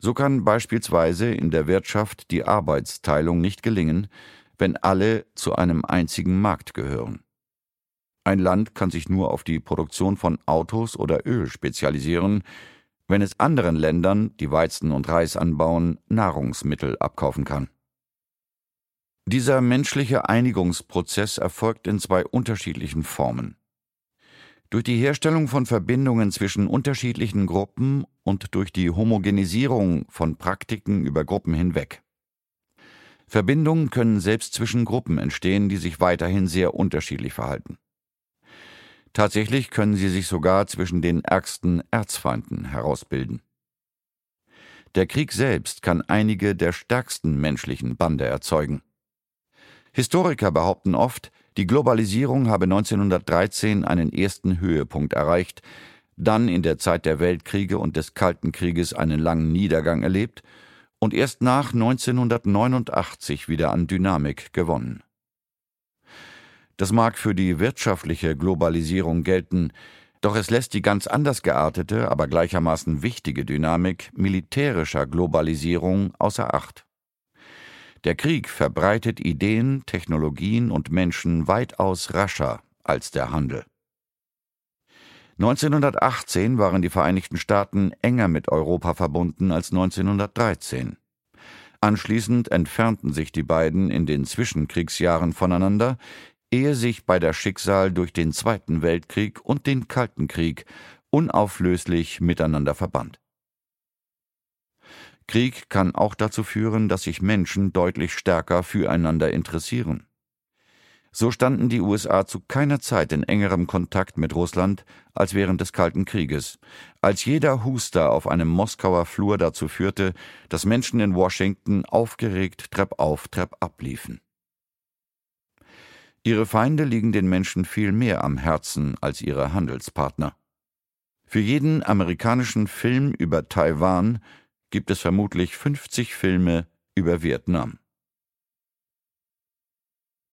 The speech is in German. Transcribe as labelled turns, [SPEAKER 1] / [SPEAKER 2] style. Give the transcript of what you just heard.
[SPEAKER 1] So kann beispielsweise in der Wirtschaft die Arbeitsteilung nicht gelingen, wenn alle zu einem einzigen Markt gehören. Ein Land kann sich nur auf die Produktion von Autos oder Öl spezialisieren, wenn es anderen Ländern, die Weizen und Reis anbauen, Nahrungsmittel abkaufen kann. Dieser menschliche Einigungsprozess erfolgt in zwei unterschiedlichen Formen. Durch die Herstellung von Verbindungen zwischen unterschiedlichen Gruppen und durch die Homogenisierung von Praktiken über Gruppen hinweg. Verbindungen können selbst zwischen Gruppen entstehen, die sich weiterhin sehr unterschiedlich verhalten. Tatsächlich können sie sich sogar zwischen den ärgsten Erzfeinden herausbilden. Der Krieg selbst kann einige der stärksten menschlichen Bande erzeugen. Historiker behaupten oft, die Globalisierung habe 1913 einen ersten Höhepunkt erreicht, dann in der Zeit der Weltkriege und des Kalten Krieges einen langen Niedergang erlebt und erst nach 1989 wieder an Dynamik gewonnen. Das mag für die wirtschaftliche Globalisierung gelten, doch es lässt die ganz anders geartete, aber gleichermaßen wichtige Dynamik militärischer Globalisierung außer Acht. Der Krieg verbreitet Ideen, Technologien und Menschen weitaus rascher als der Handel. 1918 waren die Vereinigten Staaten enger mit Europa verbunden als 1913. Anschließend entfernten sich die beiden in den Zwischenkriegsjahren voneinander, ehe sich beider Schicksal durch den Zweiten Weltkrieg und den Kalten Krieg unauflöslich miteinander verband. Krieg kann auch dazu führen, dass sich Menschen deutlich stärker füreinander interessieren. So standen die USA zu keiner Zeit in engerem Kontakt mit Russland als während des Kalten Krieges, als jeder Huster auf einem Moskauer Flur dazu führte, dass Menschen in Washington aufgeregt treppauf, treppab liefen. Ihre Feinde liegen den Menschen viel mehr am Herzen als ihre Handelspartner. Für jeden amerikanischen Film über Taiwan gibt es vermutlich 50 Filme über Vietnam.